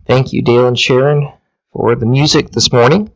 Thank you, Dale and Sharon, for the music this morning.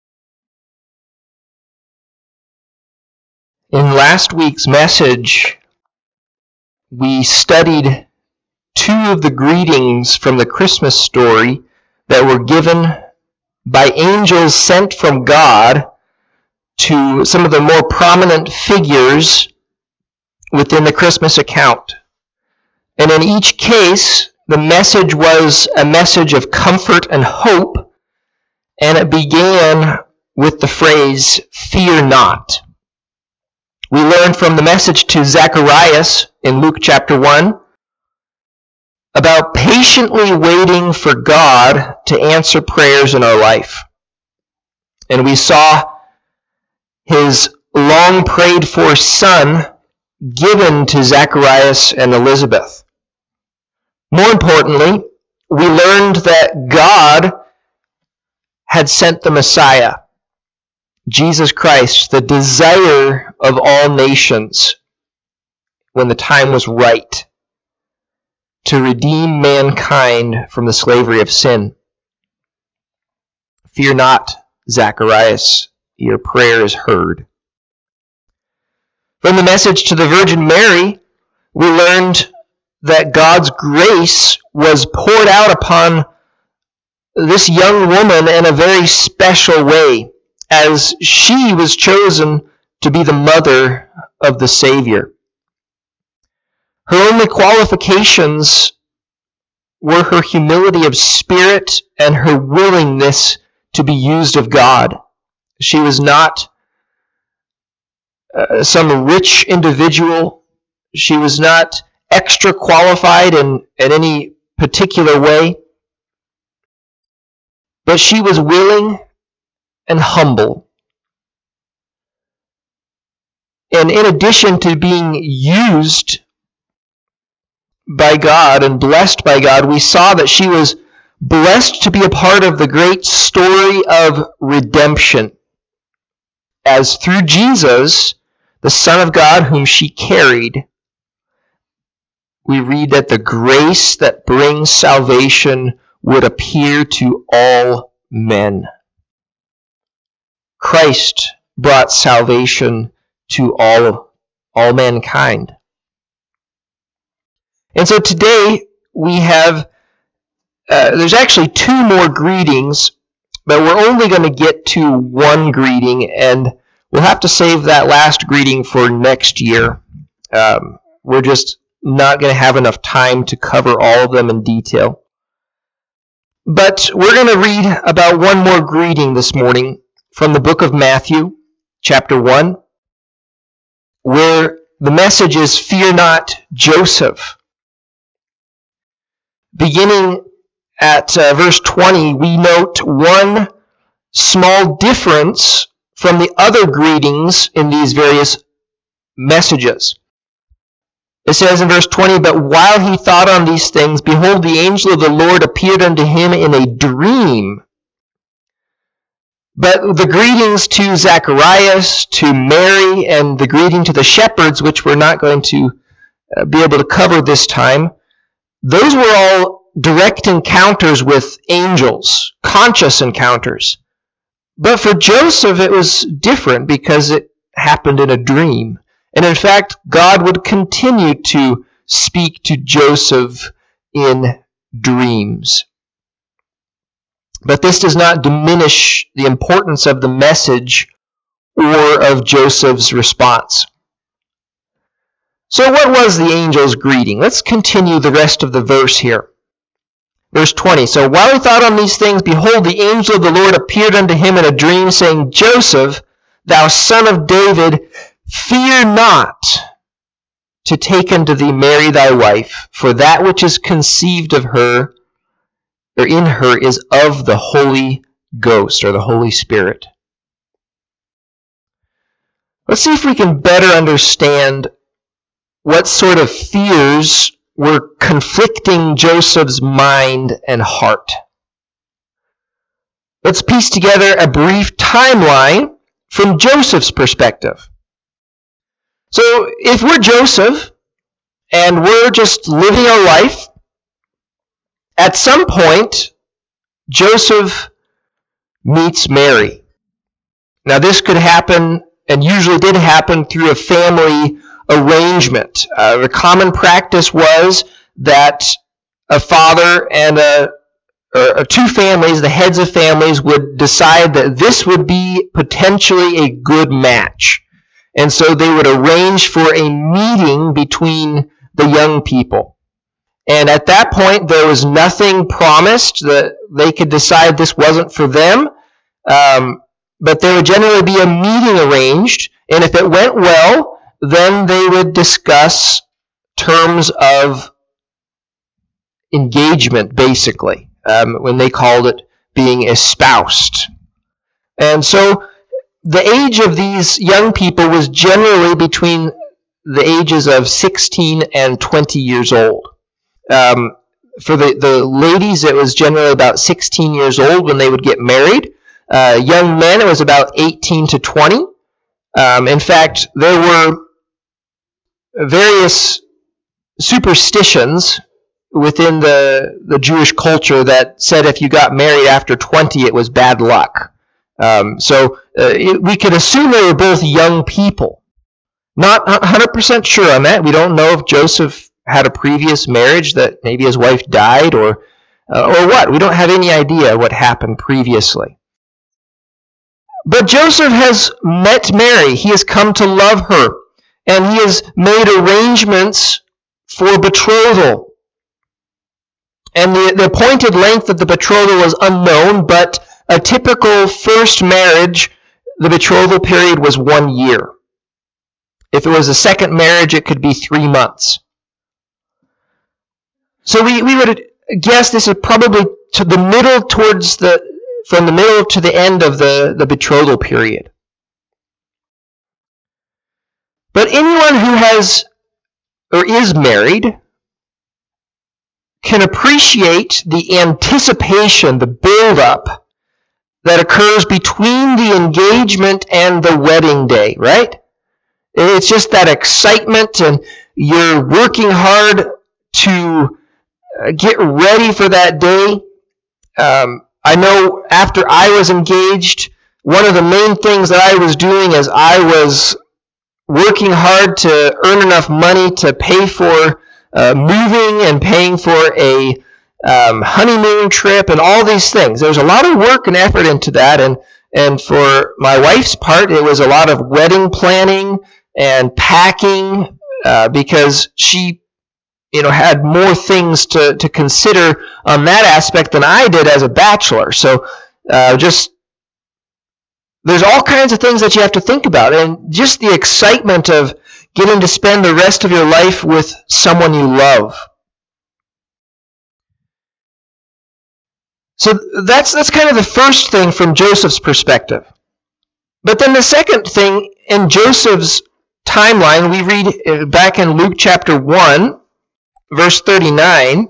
In last week's message, we studied two of the greetings from the Christmas story that were given by angels sent from God to some of the more prominent figures within the Christmas account. And in each case, the message was a message of comfort and hope, and it began with the phrase, "Fear not." We learned from the message to Zacharias in Luke chapter 1 about patiently waiting for God to answer prayers in our life. And we saw his long prayed for son given to Zacharias and Elizabeth. More importantly, we learned that God had sent the Messiah, Jesus Christ, the desire of all nations, when the time was right, to redeem mankind from the slavery of sin. Fear not, Zacharias, your prayer is heard. From the message to the Virgin Mary, we learned that God's grace was poured out upon this young woman in a very special way, as she was chosen to be the mother of the Savior. Her only qualifications were her humility of spirit and her willingness to be used of God. She was not some rich individual. She was not extra qualified in any particular way. But she was willing and humble. And in addition to being used by God and blessed by God, we saw that she was blessed to be a part of the great story of redemption, as through Jesus, the Son of God whom she carried, we read that the grace that brings salvation would appear to all men. Christ brought salvation to all mankind. And so today we have, there's actually two more greetings, but we're only going to get to one greeting, and we'll have to save that last greeting for next year. We're just not going to have enough time to cover all of them in detail. But we're going to read about one more greeting this morning from the book of Matthew, chapter 1, where the message is, "Fear not, Joseph." Beginning at verse 20, we note one small difference from the other greetings in these various messages. It says in verse 20, "But while he thought on these things, behold, the angel of the Lord appeared unto him in a dream." But the greetings to Zacharias, to Mary, and the greeting to the shepherds, which we're not going to be able to cover this time, those were all direct encounters with angels, conscious encounters. But for Joseph, it was different because it happened in a dream. And in fact, God would continue to speak to Joseph in dreams. But this does not diminish the importance of the message or of Joseph's response. So what was the angel's greeting? Let's continue the rest of the verse here. Verse 20, "So while he thought on these things, behold, the angel of the Lord appeared unto him in a dream, saying, Joseph, thou son of David, fear not to take unto thee Mary thy wife, for that which is conceived of her, or in her, is of the Holy Ghost," or the Holy Spirit. Let's see if we can better understand what sort of fears were conflicting Joseph's mind and heart. Let's piece together a brief timeline from Joseph's perspective. So if we're Joseph and we're just living our life, at some point Joseph meets Mary. Now this could happen, and usually did happen, through a family arrangement. The common practice was that a father and two families, the heads of families, would decide that this would be potentially a good match. And so they would arrange for a meeting between the young people. And at that point, there was nothing promised that they could decide this wasn't for them. But there would generally be a meeting arranged, and if it went well, then they would discuss terms of engagement, basically, when they called it being espoused. And so the age of these young people was generally between the ages of 16 and 20 years old. For the ladies, it was generally about 16 years old when they would get married. Young men, it was about 18 to 20. In fact, there were various superstitions within the Jewish culture that said if you got married after 20, it was bad luck. So we could assume they were both young people. Not 100% sure on that. We don't know if Joseph had a previous marriage, that maybe his wife died, or what. We don't have any idea what happened previously. But Joseph has met Mary. He has come to love her, and he has made arrangements for betrothal. And the appointed length of the betrothal was unknown, but a typical first marriage, the betrothal period was 1 year. If it was a second marriage, it could be 3 months. So we would guess this is probably to the middle from the middle to the end of the betrothal period. But anyone who has or is married can appreciate the anticipation, the build-up that occurs between the engagement and the wedding day, right? It's just that excitement, and you're working hard to get ready for that day. I know after I was engaged, one of the main things that I was doing is I was working hard to earn enough money to pay for moving and paying for a honeymoon trip and all these things. There was a lot of work and effort into that, and for my wife's part, it was a lot of wedding planning and packing because she had more things to consider on that aspect than I did as a bachelor. So there's all kinds of things that you have to think about, and just the excitement of getting to spend the rest of your life with someone you love. So that's kind of the first thing from Joseph's perspective. But then the second thing in Joseph's timeline, we read back in Luke chapter 1, verse 39.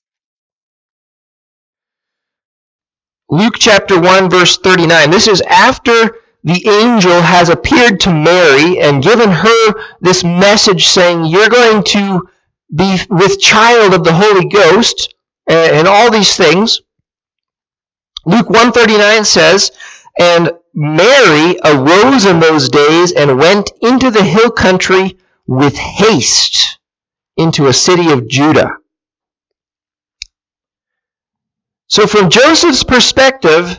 Luke chapter 1, verse 39. This is after the angel has appeared to Mary and given her this message saying, you're going to be with child of the Holy Ghost, and all these things. Luke 1:39 says, and Mary arose in those days and went into the hill country with haste into a city of Judah. So from Joseph's perspective,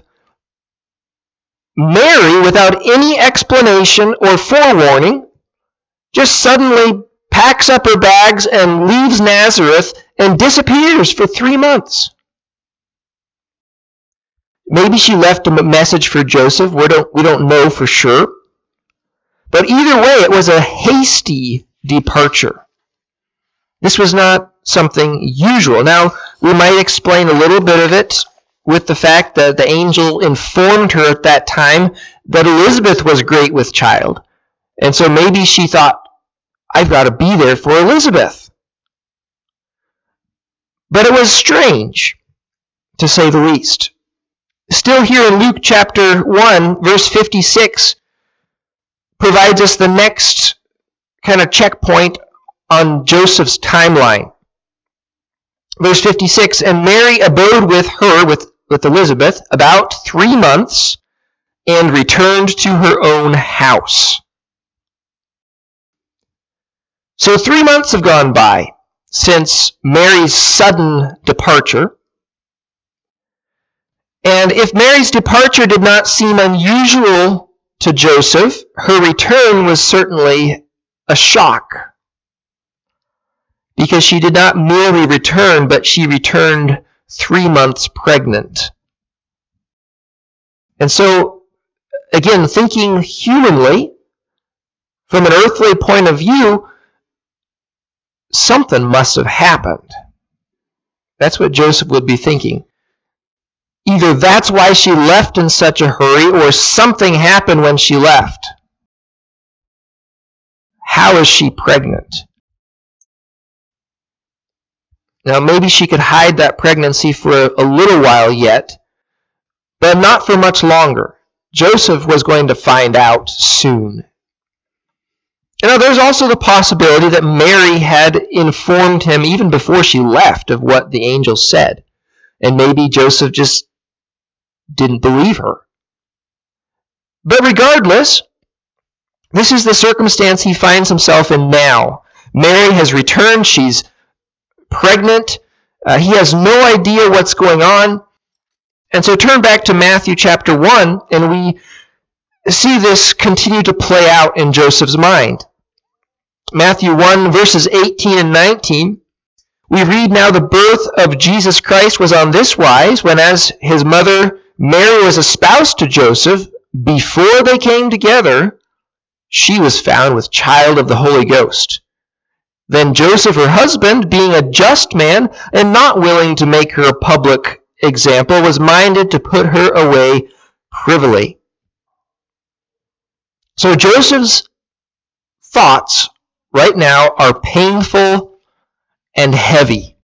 Mary, without any explanation or forewarning, just suddenly packs up her bags and leaves Nazareth and disappears for 3 months. Maybe she left a message for Joseph. We don't know for sure. But either way, it was a hasty departure. This was not something usual. Now, we might explain a little bit of it with the fact that the angel informed her at that time that Elizabeth was great with child. And so maybe she thought, I've got to be there for Elizabeth. But it was strange, to say the least. Still here in Luke chapter 1, verse 56, provides us the next kind of checkpoint on Joseph's timeline. Verse 56, and Mary abode with her, with Elizabeth about 3 months and returned to her own house. So 3 months have gone by since Mary's sudden departure. And if Mary's departure did not seem unusual to Joseph, her return was certainly a shock. Because she did not merely return, but she returned 3 months pregnant. And so, again, thinking humanly, from an earthly point of view, something must have happened. That's what Joseph would be thinking. Either that's why she left in such a hurry, or something happened when she left. How is she pregnant? Now, maybe she could hide that pregnancy for a little while yet, but not for much longer. Joseph was going to find out soon. Now, there's also the possibility that Mary had informed him even before she left of what the angel said. And maybe Joseph just didn't believe her. But regardless, this is the circumstance he finds himself in now. Mary has returned. She's pregnant. He has no idea what's going on. And so turn back to Matthew chapter 1, and we see this continue to play out in Joseph's mind. Matthew 1, verses 18 and 19, we read, "Now the birth of Jesus Christ was on this wise, when as his mother Mary was espoused to Joseph, before they came together, she was found with child of the Holy Ghost. Then Joseph, her husband, being a just man and not willing to make her a public example, was minded to put her away privily." So Joseph's thoughts right now are painful and heavy.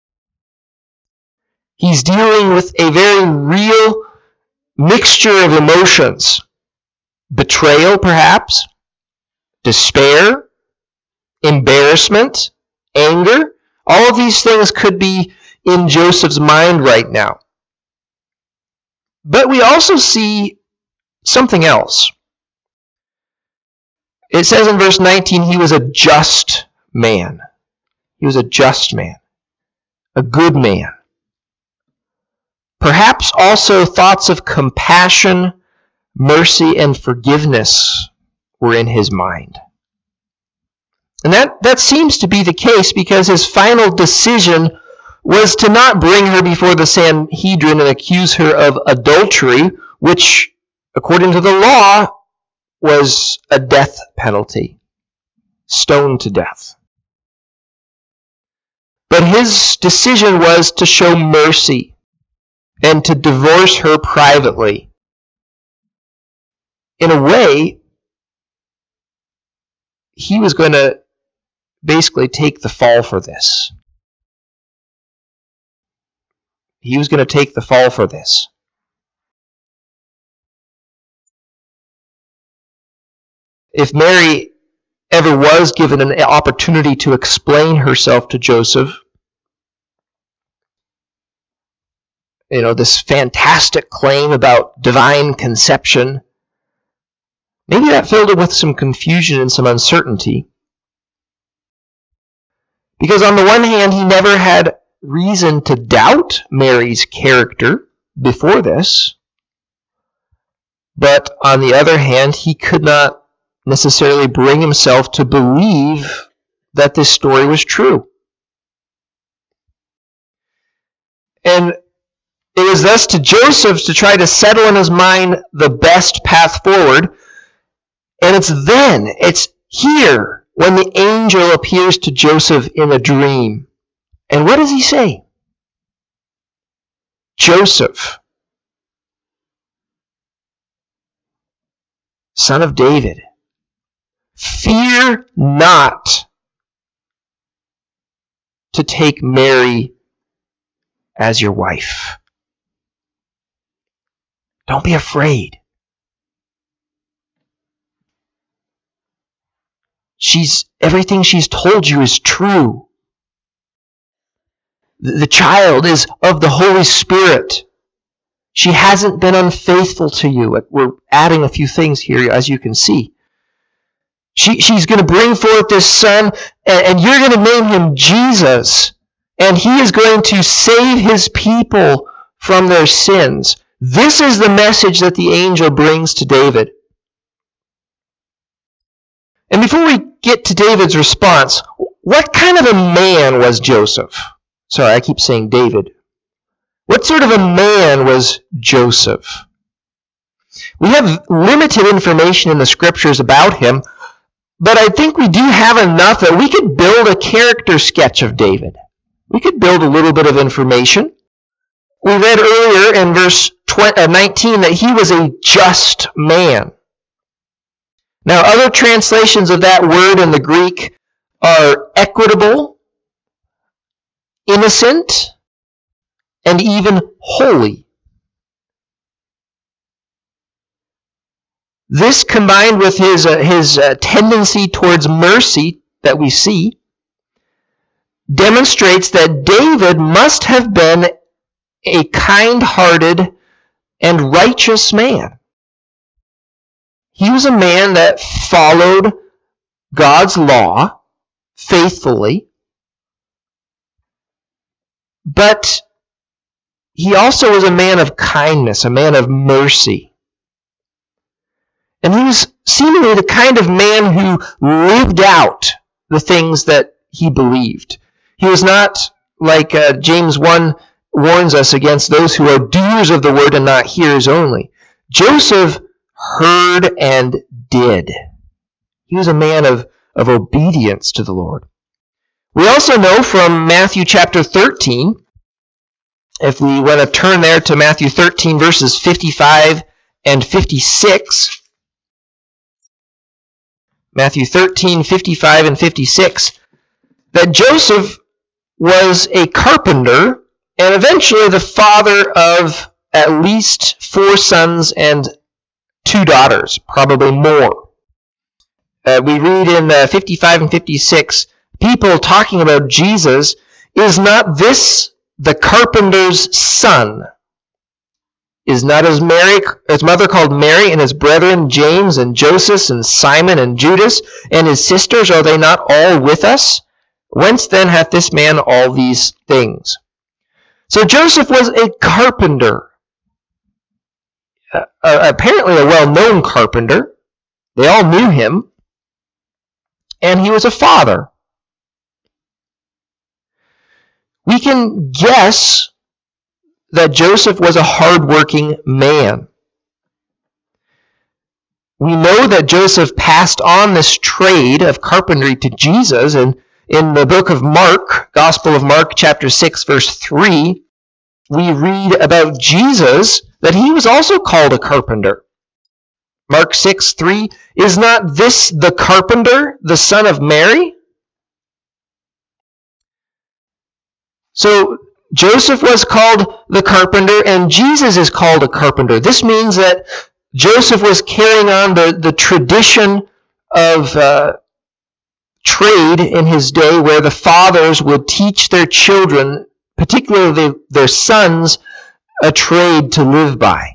He's dealing with a very real mixture of emotions. Betrayal, perhaps, despair, embarrassment, anger. All of these things could be in Joseph's mind right now. But we also see something else. It says in verse 19, he was a just man. He was a just man, a good man. Perhaps also thoughts of compassion, mercy, and forgiveness were in his mind. And that seems to be the case because his final decision was to not bring her before the Sanhedrin and accuse her of adultery, which, according to the law, was a death penalty, stoned to death. But his decision was to show mercy and to divorce her privately. In a way, he was going to basically take the fall for this. He was going to take the fall for this. If Mary ever was given an opportunity to explain herself to Joseph, this fantastic claim about divine conception, maybe that filled him with some confusion and some uncertainty. Because on the one hand, he never had reason to doubt Mary's character before this. But on the other hand, he could not necessarily bring himself to believe that this story was true. And it was thus to Joseph to try to settle in his mind the best path forward. And it's here, when the angel appears to Joseph in a dream. And what does he say? Joseph, son of David, fear not to take Mary as your wife. Don't be afraid. Everything she's told you is true. The child is of the Holy Spirit. She hasn't been unfaithful to you. We're adding a few things here, as you can see. She's going to bring forth this son, and you're going to name him Jesus, and he is going to save his people from their sins. This is the message that the angel brings to David. And before we get to David's response, what kind of a man was Joseph? Sorry, I keep saying David. What sort of a man was Joseph? We have limited information in the scriptures about him, but I think we do have enough that we could build a character sketch of David. We could build a little bit of information. We read earlier in verse 19 that he was a just man. Now, other translations of that word in the Greek are equitable, innocent, and even holy. This, combined with his tendency towards mercy that we see, demonstrates that David must have been a kind-hearted and righteous man. He was a man that followed God's law faithfully, but he also was a man of kindness, a man of mercy. And he was seemingly the kind of man who lived out the things that he believed. He was not like James 1 warns us against those who are doers of the word and not hearers only. Joseph heard and did. He was a man of obedience to the Lord. We also know from Matthew chapter 13, if we want to turn there to Matthew 13, verses 55 and 56, Matthew 13, 55 and 56, that Joseph was a carpenter and eventually the father of at least 4 sons and 2 daughters, probably more. We read in 55 and 56, people talking about Jesus, is not this the carpenter's son? Is not his mother called Mary, and his brethren James and Joseph and Simon and Judas, and his sisters, are they not all with us? Whence then hath this man all these things? So Joseph was a carpenter, apparently a well-known carpenter. They all knew him, and he was a father. We can guess that Joseph was a hard-working man. We know that Joseph passed on this trade of carpentry to Jesus, and in the book of Mark, Gospel of Mark, chapter 6, verse 3, we read about Jesus that he was also called a carpenter. Mark 6, 3, is not this the carpenter, the son of Mary? So Joseph was called the carpenter, and Jesus is called a carpenter. This means that Joseph was carrying on the tradition of trade in his day, where the fathers would teach their children, particularly their sons, a trade to live by.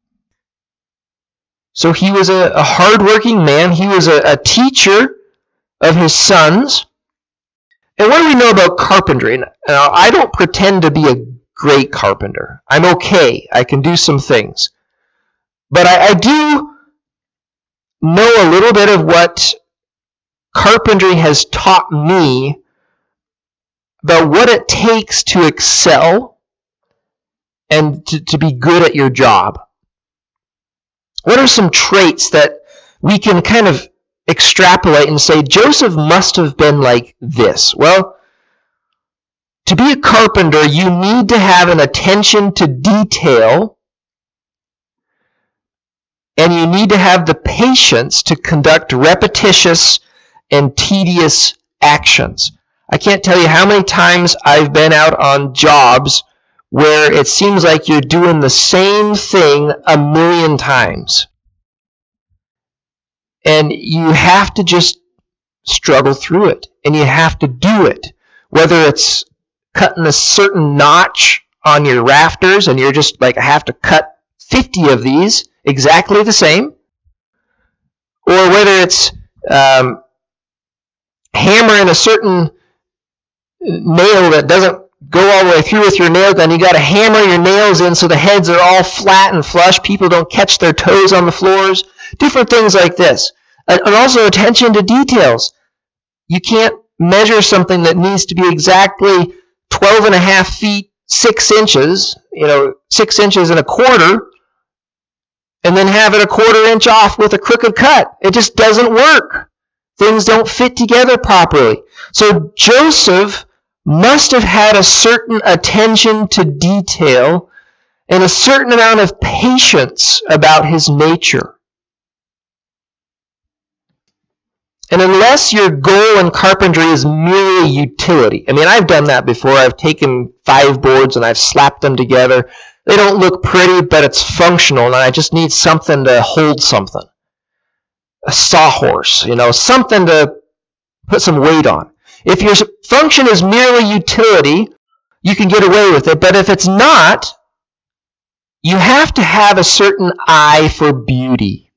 So he was a hard-working man. He was a teacher of his sons. And what do we know about carpentry? Now, I don't pretend to be a great carpenter. I'm okay. I can do some things. But I do know a little bit of what carpentry has taught me about what it takes to excel and to be good at your job. What are some traits that we can kind of extrapolate and say, Joseph must have been like this? Well, to be a carpenter, you need to have an attention to detail, and you need to have the patience to conduct repetitious and tedious actions. I can't tell you how many times I've been out on jobs where it seems like you're doing the same thing 1,000,000 times. And you have to just struggle through it. And you have to do it. Whether it's cutting a certain notch on your rafters and you're just like, I have to cut 50 of these exactly the same. Or whether it's hammering a certain nail that doesn't go all the way through with your nail gun. You got to hammer your nails in so the heads are all flat and flush. People don't catch their toes on the floors. Different things like this. And also attention to details. You can't measure something that needs to be exactly 12 and a half feet, 6 inches, 6 inches and a quarter, and then have it a quarter inch off with a crooked cut. It just doesn't work. Things don't fit together properly. So Joseph must have had a certain attention to detail and a certain amount of patience about his nature. And unless your goal in carpentry is merely utility, I've done that before. I've taken 5 boards and I've slapped them together. They don't look pretty, but it's functional, and I just need something to hold something. A sawhorse, something to put some weight on. If your function is merely utility, you can get away with it. But if it's not, you have to have a certain eye for beauty.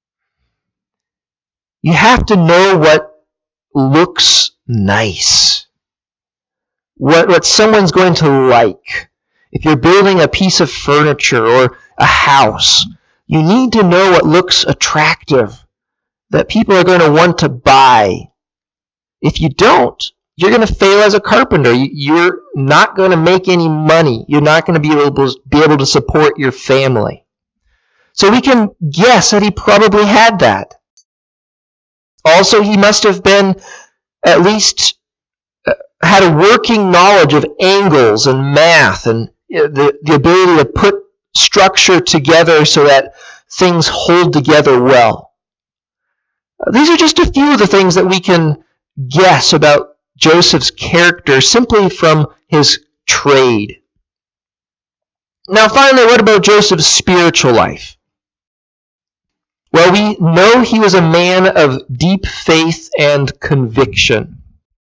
You have to know what looks nice, what someone's going to like. If you're building a piece of furniture or a house, you need to know what looks attractive, that people are going to want to buy. If you don't, you're going to fail as a carpenter. You're not going to make any money. You're not going to be able to support your family. So we can guess that he probably had that. Also, he must have been at least had a working knowledge of angles and math and the ability to put structure together so that things hold together well. These are just a few of the things that we can guess about Joseph's character simply from his trade. Now finally, what about Joseph's spiritual life? Well, we know he was a man of deep faith and conviction.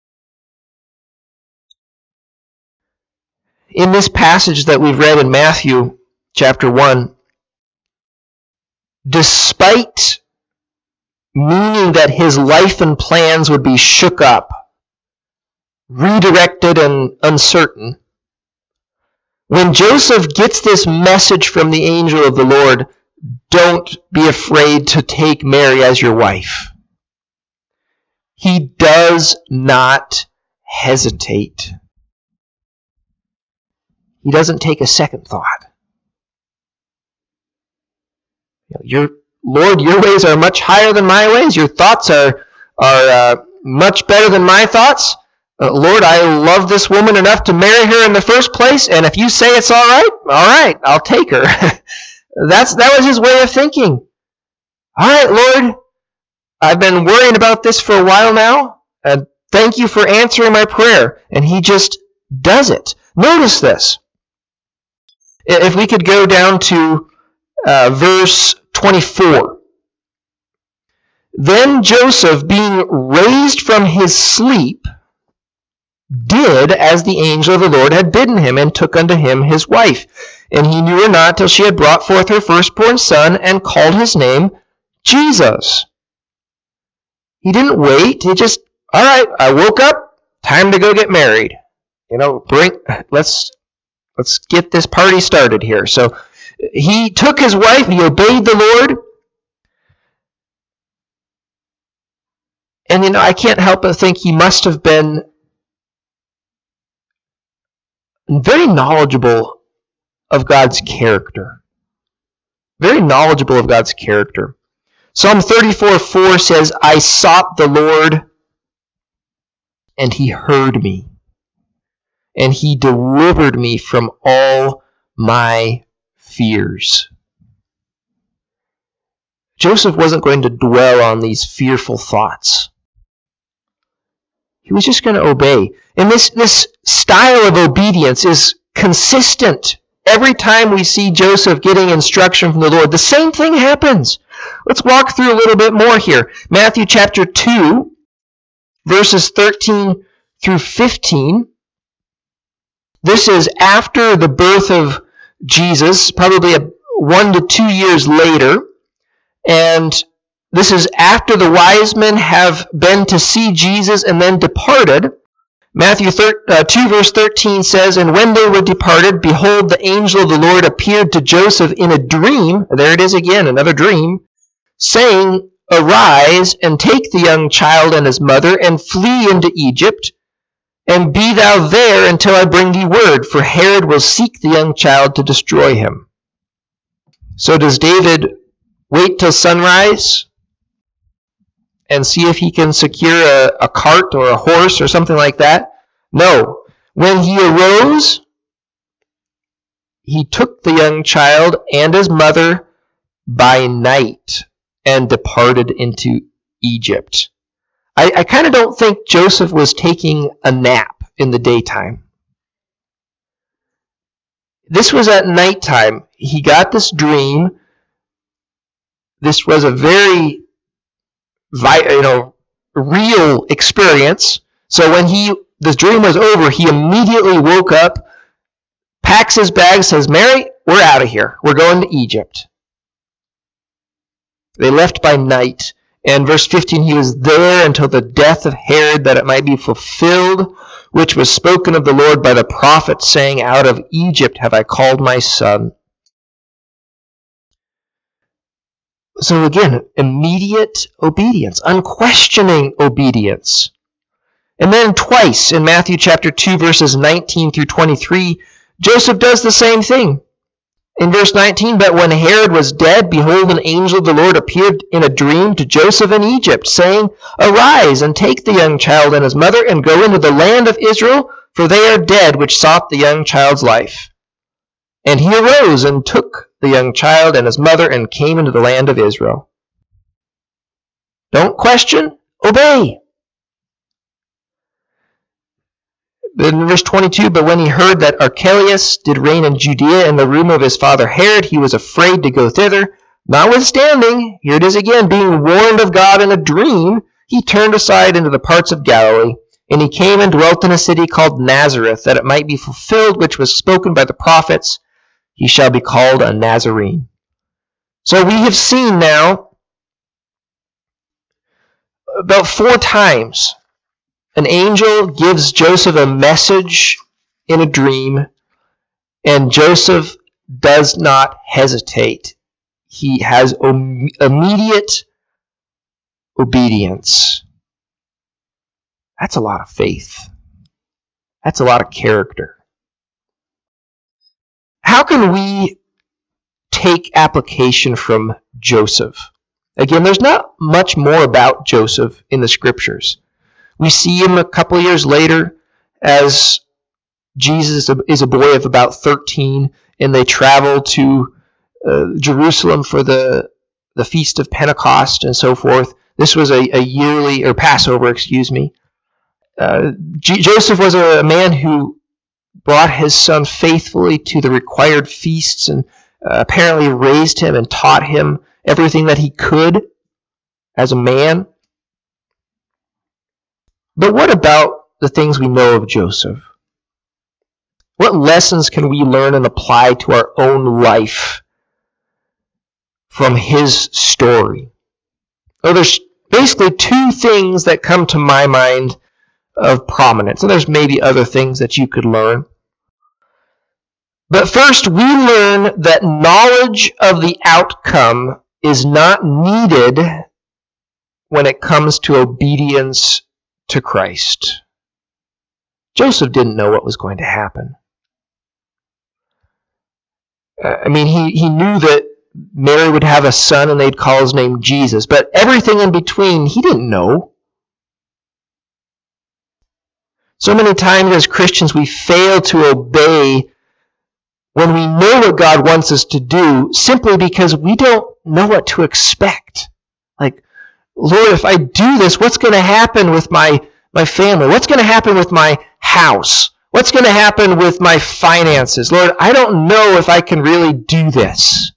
In this passage that we've read in Matthew chapter 1, despite meaning that his life and plans would be shook up, redirected and uncertain, when Joseph gets this message from the angel of the Lord, don't be afraid to take Mary as your wife, he does not hesitate. He doesn't take a second thought. Lord, your ways are much higher than my ways. Your thoughts are much better than my thoughts. Lord, I love this woman enough to marry her in the first place, and if you say it's all right, I'll take her. That was his way of thinking. All right, Lord, I've been worrying about this for a while now, and thank you for answering my prayer. And he just does it. Notice this. If we could go down to verse 24. Then Joseph, being raised from his sleep, did as the angel of the Lord had bidden him, and took unto him his wife. And he knew her not till she had brought forth her firstborn son, and called his name Jesus. He didn't wait. He just, all right, I woke up, time to go get married. Let's get this party started here. So he took his wife, he obeyed the Lord. And I can't help but think he must have been very knowledgeable of God's character. Very knowledgeable of God's character. Psalm 34:4 says, I sought the Lord, and he heard me, and he delivered me from all my fears. Joseph wasn't going to dwell on these fearful thoughts. He was just going to obey. And this style of obedience is consistent. Every time we see Joseph getting instruction from the Lord, the same thing happens. Let's walk through a little bit more here. Matthew chapter 2, verses 13 through 15. This is after the birth of Jesus, probably 1 to 2 years later. And this is after the wise men have been to see Jesus and then departed. Matthew 2 verse 13 says, "And when they were departed, behold, the angel of the Lord appeared to Joseph in a dream," there it is again, another dream, "saying, Arise, and take the young child and his mother, and flee into Egypt, and be thou there until I bring thee word, for Herod will seek the young child to destroy him." So does David wait till sunrise and see if he can secure a cart or a horse or something like that? No. When he arose, he took the young child and his mother by night and departed into Egypt. I kind of don't think Joseph was taking a nap in the daytime. This was at nighttime. He got this dream. This was a very real experience. So when this dream was over, he immediately woke up, packs his bag, says, "Mary, we're out of here. We're going to Egypt." They left by night. And verse 15, he was there until the death of Herod, that it might be fulfilled, which was spoken of the Lord by the prophet, saying, "Out of Egypt have I called my son." So again, immediate obedience, unquestioning obedience. And then twice in Matthew chapter 2, verses 19 through 23, Joseph does the same thing. In verse 19, "But when Herod was dead, behold, an angel of the Lord appeared in a dream to Joseph in Egypt, saying, Arise, and take the young child and his mother, and go into the land of Israel, for they are dead which sought the young child's life. And he arose and took the young child and his mother, and came into the land of Israel." Don't question, obey. In verse 22, "But when he heard that Archelaus did reign in Judea in the room of his father Herod, he was afraid to go thither. Notwithstanding," here it is again, "being warned of God in a dream, he turned aside into the parts of Galilee. And he came and dwelt in a city called Nazareth, that it might be fulfilled which was spoken by the prophets, He shall be called a Nazarene." So we have seen now about 4 times an angel gives Joseph a message in a dream, and Joseph does not hesitate. He has immediate obedience. That's a lot of faith. That's a lot of character. How can we take application from Joseph? Again, there's not much more about Joseph in the scriptures. We see him a couple years later as Jesus is a boy of about 13, and they travel to Jerusalem for the Feast of Pentecost and so forth. This was a yearly, or Passover, excuse me. Joseph was a man who brought his son faithfully to the required feasts, and apparently raised him and taught him everything that he could as a man. But what about the things we know of Joseph? What lessons can we learn and apply to our own life from his story? Well, there's basically 2 things that come to my mind of prominence, and there's maybe other things that you could learn. But first, we learn that knowledge of the outcome is not needed when it comes to obedience to Christ. Joseph didn't know what was going to happen. He knew that Mary would have a son and they'd call his name Jesus, but everything in between, he didn't know. So many times as Christians, we fail to obey when we know what God wants us to do, simply because we don't know what to expect. Like, Lord, if I do this, what's going to happen with my family? What's going to happen with my house? What's going to happen with my finances? Lord, I don't know if I can really do this.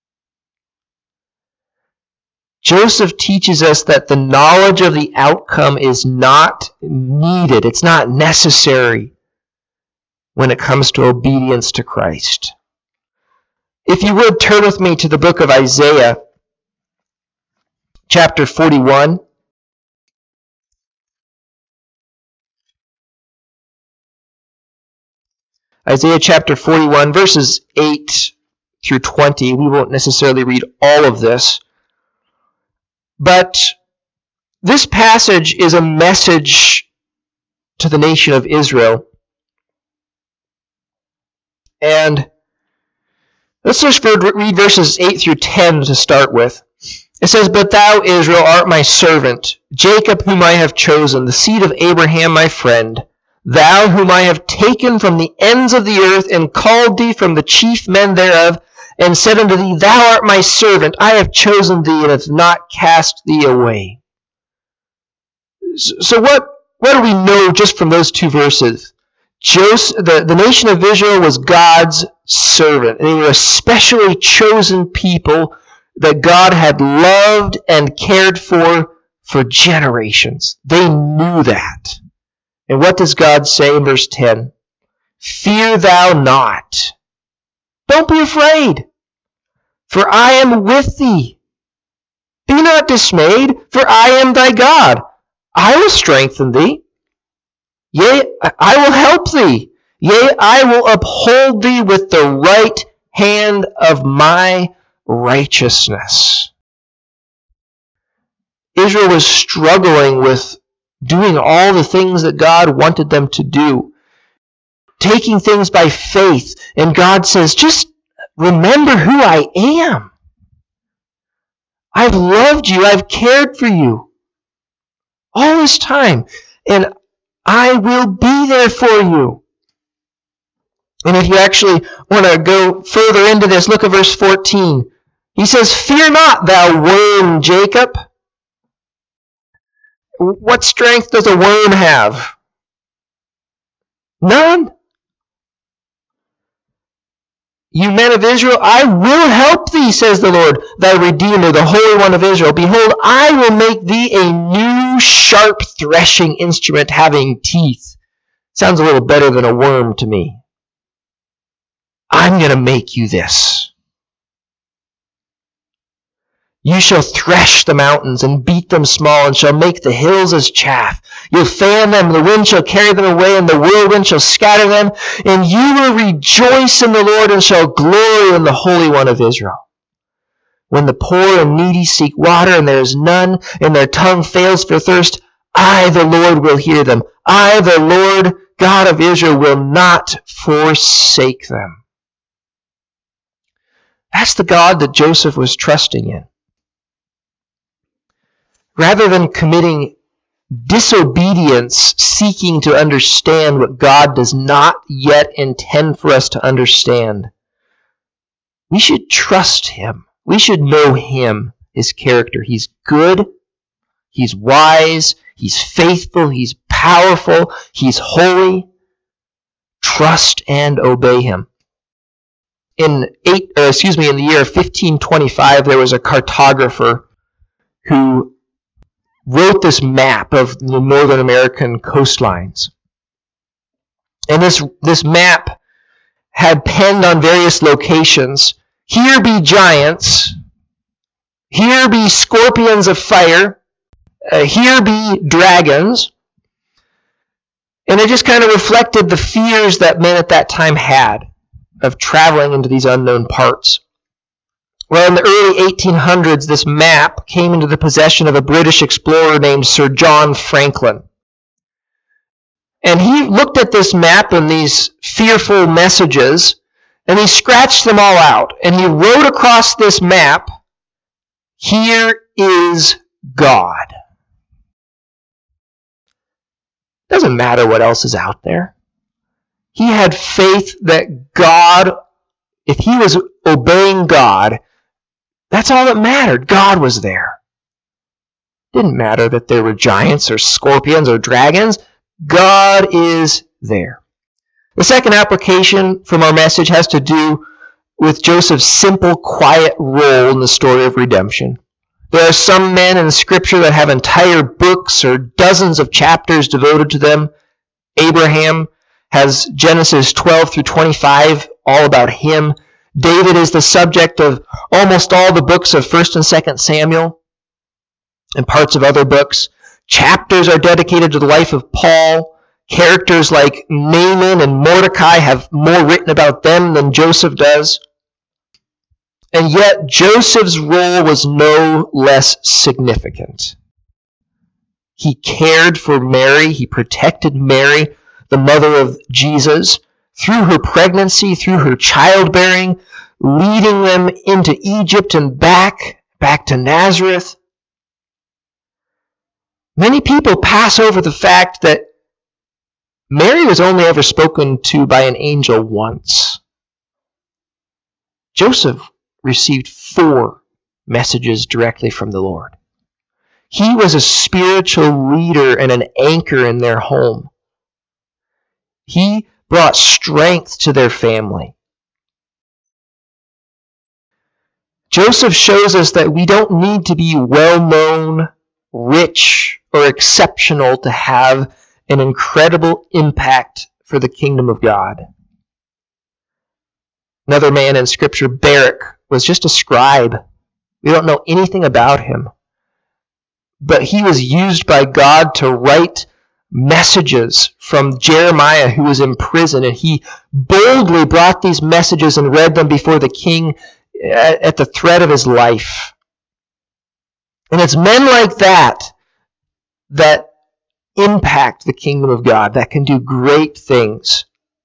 Joseph teaches us that the knowledge of the outcome is not needed. It's not necessary when it comes to obedience to Christ. If you would, turn with me to the book of Isaiah, chapter 41. Isaiah chapter 41, verses 8 through 20. We won't necessarily read all of this. But this passage is a message to the nation of Israel. And let's just read verses 8 through 10 to start with. It says, "But thou, Israel, art my servant, Jacob whom I have chosen, the seed of Abraham my friend. Thou whom I have taken from the ends of the earth, and called thee from the chief men thereof, and said unto thee, Thou art my servant, I have chosen thee, and have not cast thee away." So what do we know just from those two verses? The nation of Israel was God's servant, and they were a specially chosen people that God had loved and cared for generations. They knew that. And what does God say in verse 10? "Fear thou not." Don't be afraid, for I am with thee. Be not dismayed, for I am thy God. I will strengthen thee. Yea, I will help thee. Yea, I will uphold thee with the right hand of my righteousness. Israel was struggling with doing all the things that God wanted them to do, taking things by faith. And God says, just remember who I am. I've loved you. I've cared for you all this time. And I will be there for you. And if you actually want to go further into this, look at verse 14. He says, "Fear not, thou worm Jacob." What strength does a worm have? None. "You men of Israel, I will help thee, says the Lord, thy Redeemer, the Holy One of Israel. Behold, I will make thee a new sharp threshing instrument having teeth." Sounds a little better than a worm to me. I'm going to make you this. "You shall thresh the mountains and beat them small, and shall make the hills as chaff. You'll fan them, the wind shall carry them away, and the whirlwind shall scatter them. And you will rejoice in the Lord, and shall glory in the Holy One of Israel. When the poor and needy seek water, and there is none, and their tongue fails for thirst, I, the Lord, will hear them. I, the Lord God of Israel, will not forsake them." That's the God that Joseph was trusting in. Rather than committing disobedience, seeking to understand what God does not yet intend for us to understand, we should trust Him. We should know Him, His character. He's good. He's wise. He's faithful. He's powerful. He's holy. Trust and obey Him. In the year 1525, there was a cartographer who wrote this map of the Northern American coastlines. And this map had penned on various locations, "Here be giants, here be scorpions of fire, here be dragons." And it just kind of reflected the fears that men at that time had of traveling into these unknown parts. Well, in the early 1800s, this map came into the possession of a British explorer named Sir John Franklin. And he looked at this map and these fearful messages, and he scratched them all out. And he wrote across this map, "Here is God." Doesn't matter what else is out there. He had faith that God, if he was obeying God, that's all that mattered. God was there. Didn't matter that there were giants or scorpions or dragons. God is there. The second application from our message has to do with Joseph's simple, quiet role in the story of redemption. There are some men in Scripture that have entire books or dozens of chapters devoted to them. Abraham has Genesis 12 through 25 all about him. David is the subject of almost all the books of 1st and 2nd Samuel and parts of other books. Chapters are dedicated to the life of Paul. Characters like Naaman and Mordecai have more written about them than Joseph does. And yet Joseph's role was no less significant. He cared for Mary. He protected Mary, the mother of Jesus, through her pregnancy, through her childbearing, leading them into Egypt and back to Nazareth. Many people pass over the fact that Mary was only ever spoken to by an angel once. Joseph received 4 messages directly from the Lord. He was a spiritual leader and an anchor in their home. He brought strength to their family. Joseph shows us that we don't need to be well-known, rich, or exceptional to have an incredible impact for the kingdom of God. Another man in Scripture, Barak, was just a scribe. We don't know anything about him. But he was used by God to write messages from Jeremiah, who was in prison, and he boldly brought these messages and read them before the king at the threat of his life. And it's men like that that impact the kingdom of God, that can do great things.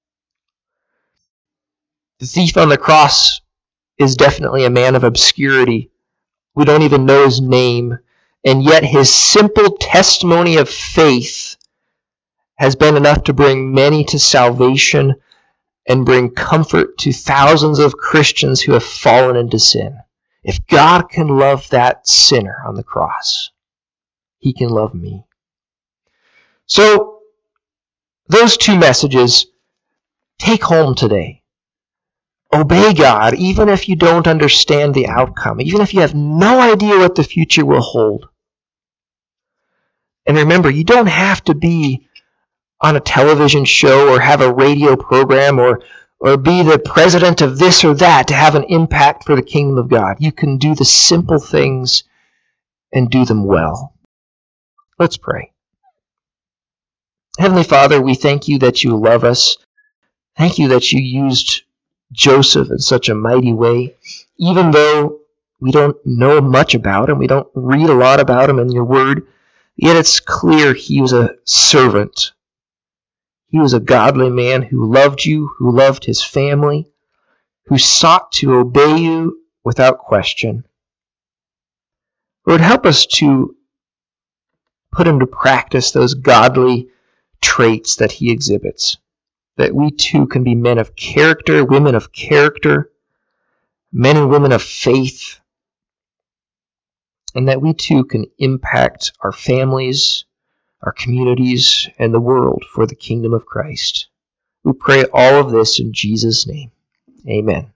The thief on the cross is definitely a man of obscurity. We don't even know his name, and yet his simple testimony of faith has been enough to bring many to salvation and bring comfort to thousands of Christians who have fallen into sin. If God can love that sinner on the cross, he can love me. So, those 2 messages, take home today. Obey God, even if you don't understand the outcome, even if you have no idea what the future will hold. And remember, you don't have to be on a television show or have a radio program or be the president of this or that to have an impact for the kingdom of God. You can do the simple things and do them well. Let's pray. Heavenly Father, we thank you that you love us. Thank you that you used Joseph in such a mighty way, even though we don't know much about him, we don't read a lot about him in your word, yet it's clear he was a servant. He was a godly man who loved you, who loved his family, who sought to obey you without question. Lord, help us to put into practice those godly traits that he exhibits, that we too can be men of character, women of character, men and women of faith, and that we too can impact our families, our communities, and the world for the kingdom of Christ. We pray all of this in Jesus' name. Amen.